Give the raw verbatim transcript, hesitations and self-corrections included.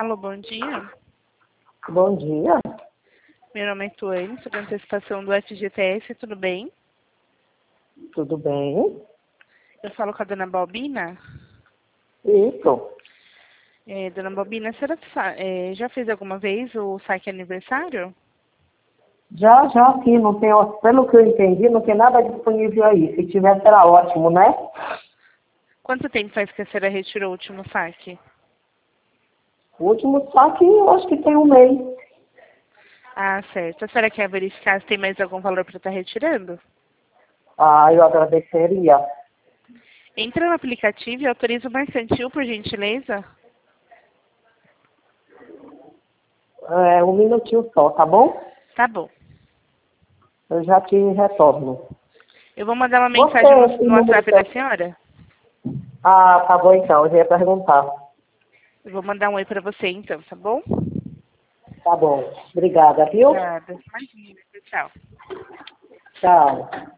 Alô, bom dia. Bom dia. Meu nome é Tuane, sou da antecipação do F G T S, tudo bem? Tudo bem? Eu falo com a dona Balbina. Isso. É, dona Balbina, a senhora sa- é, já fez alguma vez o saque aniversário? Já, já sim, não tem, pelo que eu entendi, não tem nada disponível aí. Se tivesse era ótimo, né? Quanto tempo faz que a senhora retirou o último saque? O último saque, eu acho que tem um mês. Ah, certo. A senhora quer verificar se tem mais algum valor para estar retirando? Ah, eu agradeceria. Entra no aplicativo e autoriza o mercantil, por gentileza. É, um minutinho só, tá bom? Tá bom. Eu já te retorno. Eu vou mandar uma Você, mensagem no, esse no número WhatsApp da que... senhora. Ah, tá bom então, eu já ia perguntar. Eu vou mandar um oi para você então, tá bom? Tá bom. Obrigada, viu? Obrigada. Imagina. Tchau. Tchau.